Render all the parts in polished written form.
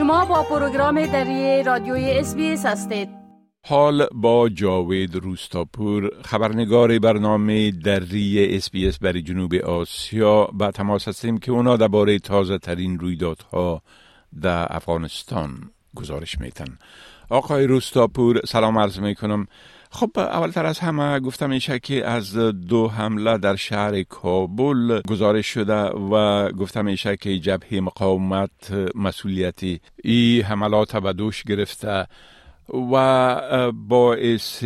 شما با پروگرام دری رادیوی SBS هستید. حال با جاوید روستاپور، خبرنگار برنامه دری SBS برای جنوب آسیا با تماس هستیم که اونا درباره تازه ترین رویدادها در افغانستان گزارش میتن. آقای روستاپور سلام عرض میکنم. خب اولتر از همه گفتم میشه که از 2 حمله در شهر کابل گزارش شده و گفتم میشه که جبهه مقاومت مسئولیتی این حملات به دوش گرفته و باعث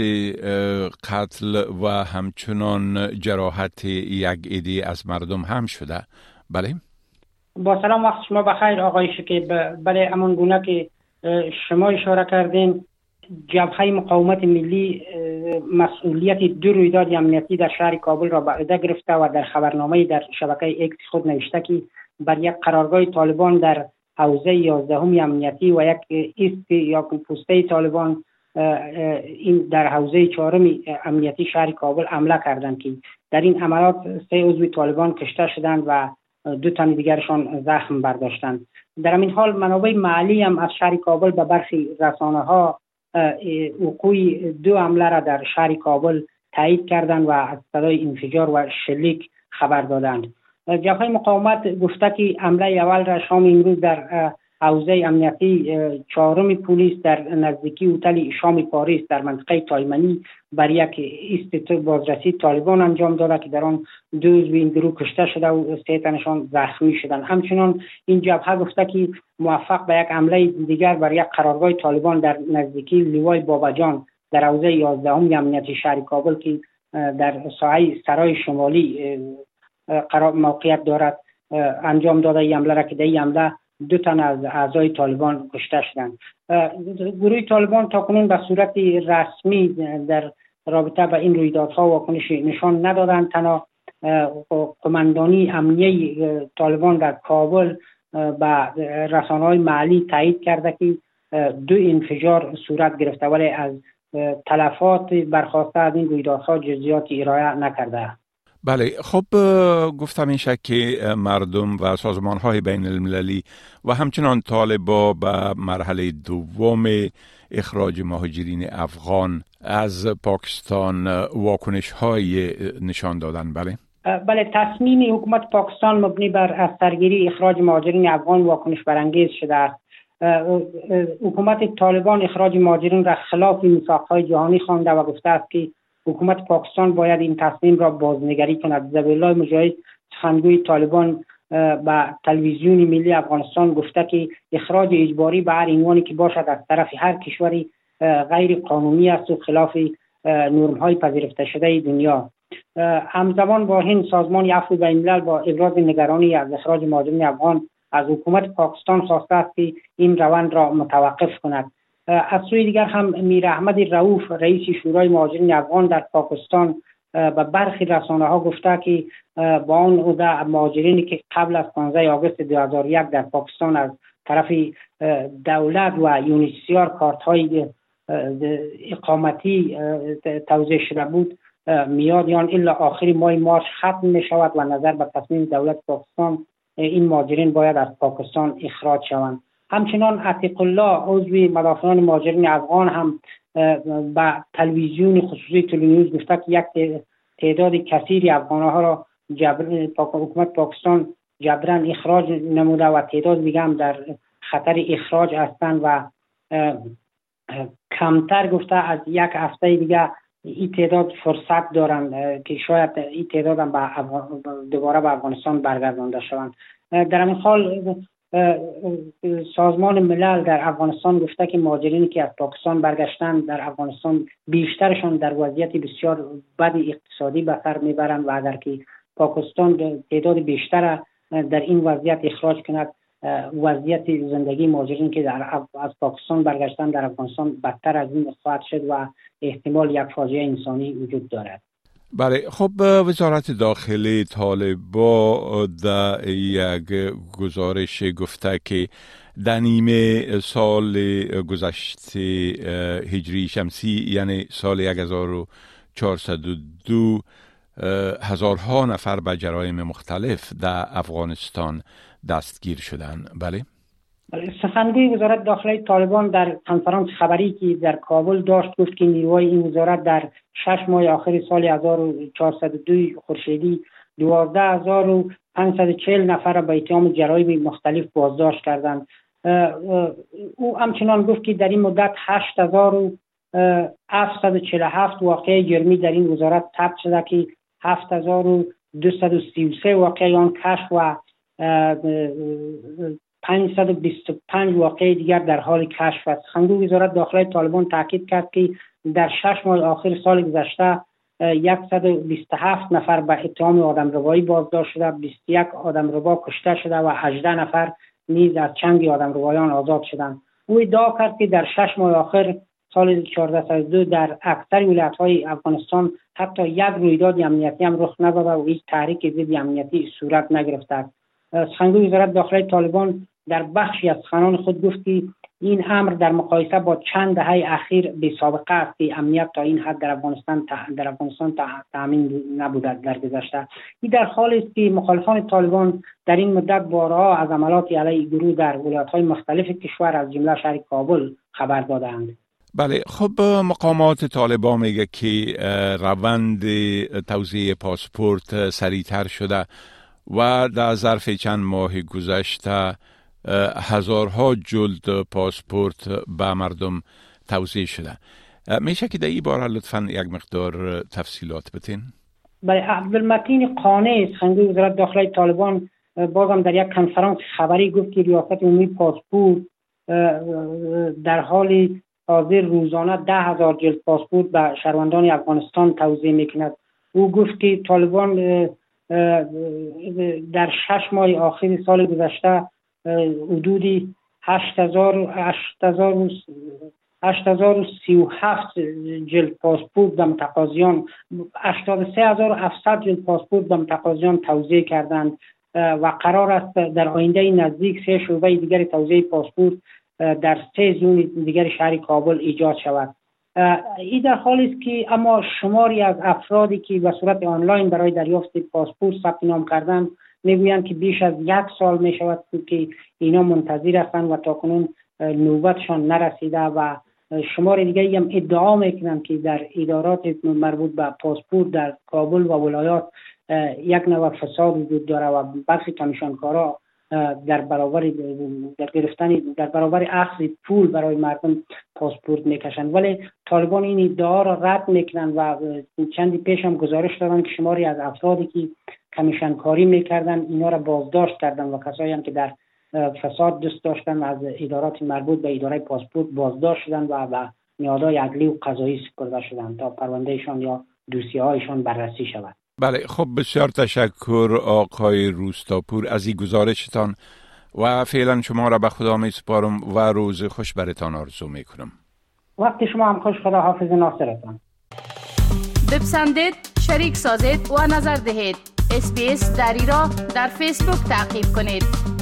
قتل و همچنان جراحت یک عده از مردم هم شده. بله با سلام، وقت شما بخیر آقای شکیب. بله همون گونه که شما اشاره کردین، جبهه مقاومت ملی مسئولیت 2 رویداد امنیتی در شهر کابل را به عهده گرفته و در خبرنامه در شبکه ایکس خود نوشته که بر یک قرارگاه طالبان در حوزه 11 امنیتی و یک ایست یا پوسته طالبان این در حوزه 4 امنیتی شهر کابل حمله کردند که در این عملیات 3 عضو طالبان کشته شدند و 2 تن دیگرشان زخم برداشتند. در این حال منابع محلی هم از شهر کابل به برخی رسانه‌ها وقوع 2 حمله را در شهر کابل تایید کردند و از صدای انفجار و شلیک خبر دادند. جبهه مقاومت گفته که حمله اول را شام امروز در حوزه امنیتی 4 پلیس در نزدیکی هتل شام پاریس در منطقه تایمنی بر یک ایست بازرسی طالبان انجام داده که در آن 2 عضو این گروه کشته شده و 3 تنشان زخمی شدند. همچنان این جبهه گفته که موفق به یک حمله دیگر بر یک قرارگاه طالبان در نزدیکی لیوای باباجان در حوزه 11 امنیتی شهر کابل که در ساحه سرای شمالی قرار موقعیت دارد انجام داده. این حمله را که در این حمله 2 تن از اعضای طالبان کشته شدند. گروه طالبان تاکنون به صورت رسمی در رابطه با این رویدادها واکنش نشان ندادند. تنها قماندانی امنیه طالبان در کابل به رسانه‌های محلی تایید کرده که 2 انفجار صورت گرفته ولی از تلفات برخواسته از این رویدادها جزئیاتی ارائه نکرده. بله، خب گفتم میشه که مردم و سازمان‌های بین المللی و همچنان طالبا به مرحله دوم اخراج مهاجرین افغان از پاکستان واکنش‌های نشان دادن. بله، تصمیم حکومت پاکستان مبنی بر از سرگیری اخراج مهاجرین افغان واکنش برانگیز شده است. حکومت طالبان اخراج مهاجرین را خلاف میثاق‌های جهانی خوانده و گفته است که حکومت پاکستان باید این تصمیم را بازنگری کند. ذبیح‌الله مجاهد سخنگوی طالبان به تلویزیون ملی افغانستان گفته که اخراج اجباری به هر عنوانی که باشد از طرف هر کشوری غیر قانونی است و خلاف نرم‌های پذیرفته شده دنیا. همزمان با این سازمان عفو بین‌الملل با ابراز نگرانی از اخراج مهاجرین افغان از حکومت پاکستان خواسته است که این روند را متوقف کند. از سوی دیگر هم میر احمد رؤوف رئیس شورای مهاجرین افغان در پاکستان به برخی رسانه‌ها گفته که با آن عده مهاجرینی که قبل از 15 آگوست 2001 در پاکستان از طرف دولت و یونیسیار کارت‌های اقامتی توزیع شده بود میاد یا الا آخر ماه مارس ختم می شود و نظر به تصمیم دولت پاکستان این مهاجرین باید از پاکستان اخراج شوند. همچنان عتیق الله عضو مدافعان مهاجرین افغان هم به تلویزیون خصوصی تلنیوز گفته که یک تعداد کثیری افغان‌ها را حکومت پاکستان جبران اخراج نموده و تعداد دیگه هم در خطر اخراج هستند و کمتر گفته از 1 هفته دیگه این تعداد فرصت دارند که شاید این تعداد هم دوباره به افغانستان برگردانده شوند. در این حال سازمان ملل در افغانستان گفته که مهاجرینی که از پاکستان برگشتند در افغانستان بیشترشان در وضعیت بسیار بد اقتصادی به سر میبرند و اگر که پاکستان تعداد بیشتر در این وضعیت اخراج کند وضعیت زندگی مهاجرین که از پاکستان برگشتن در افغانستان بدتر از این خواهد شد و احتمال یک فاجعه انسانی وجود دارد. بله، خب وزارت داخلی طالبان در یک گزارش گفته که در نیمه سال گذشته هجری شمسی یعنی سال 1402 هزارها نفر به جرایم مختلف در افغانستان دستگیر شدند. بله سخنگوی وزارت داخلی طالبان در کنفرانس خبری که در کابل داشت گفت که نیروهای این وزارت در 6 ماه آخر سال 1402 خورشیدی 12540 نفر را به اتهام جرایم مختلف بازداشت کردند. او همچنان گفت که در این مدت 8747 واقعه جرمی در این وزارت ثبت شده که 7233 واقعه آن کشف و 525 واقعه دیگر در حال کشف است. سخنگوی وزارت داخلی طالبان تاکید کرد که در 6 ماه آخر سال گذشته 127 نفر به اتهام آدمربایی بازداشت شده، 21 آدمربا کشته شده و 18 نفر نیز از چنگ آدمربایان آزاد شدند. او ادعا کرد که در 6 ماه آخر سال 1402 در اکثر ولایت‌های افغانستان حتی یک رویداد امنیتی هم رخ نداده و هیچ تحریک ضد امنیتی صورت نگرفته است. سخنگوی وزارت داخلی طالبان در بخشی از سخنان خود گفت که این امر در مقایسه با چند دهه اخیر بی سابقه است که امنیت تا این حد در افغانستان تامین نبوده در گذشته. این در حالی است که مخالفان طالبان در این مدت بارها از عملیات علیه گروه در ولایت‌های مختلف کشور از جمله شهر کابل خبر دادند. بله، خب مقامات طالبان میگه که روند توزیع پاسپورت سریعتر شده و در ظرف چند ماه گذشته هزارها جلد پاسپورت به مردم توزیع شده. میشه که در این باره لطفاً یک مقدار تفصیلات بتین؟ بله، عبدالمتین قانع سخنگوی وزارت داخلی طالبان بازم در یک کنفرانس خبری گفت که ریاست عمومی پاسپورت در حال حاضر روزانه 10,000 جلد پاسپورت به شهروندان افغانستان توزیع میکند. او گفت که طالبان در 6 ماه آخر سال گذشته حدود 8037 جلد پاسپورت به متقاضیان 83700 جلد پاسپورت به متقاضیان توزیع کردند و قرار است در آینده نزدیک 3 شعبه دیگر توزیع پاسپورت در 3 زون دیگر شهر کابل ایجاد شود. این در حالی است که اما شماری از افرادی که به صورت آنلاین برای دریافت پاسپورت ثبت نام کردند میگویند که بیش از 1 سال می شود که اینا منتظر هستند و تاکنون نوبتشان نرسیده و شمار دیگری هم ادعا میکنند که در ادارات مربوط به پاسپورت در کابل و ولایات یک نوع فساد وجود داره و برخی کمیشنکارا در برابر اخذ پول برای مردم پاسپورت میکشند. ولی طالبان این ادعا را رد میکنند و چندی پیش هم گزارش دادند که شماری از افرادی که کمیشنکاری میکردن اینا را بازداشت کردن و کسایی هم که در فساد دست داشتن از ادارات مربوط به اداره پاسپورت بازداشت شدن و به نهادهای عدلی و قضایی سپرده شدن تا پروندهشان یا دوسیه هایشان بررسی شود. بله، خب بسیار تشکر آقای روستاپور از این گزارشتان و فعلا شما را به خدا می سپارم و روز خوش برتان آرزو می کنم. وقت شما هم خوش. خدا حافظ ناصرتان. بپسندید، شریک سازید و نظر دهید. SBS دری را در فیسبوک تعقیب کنید.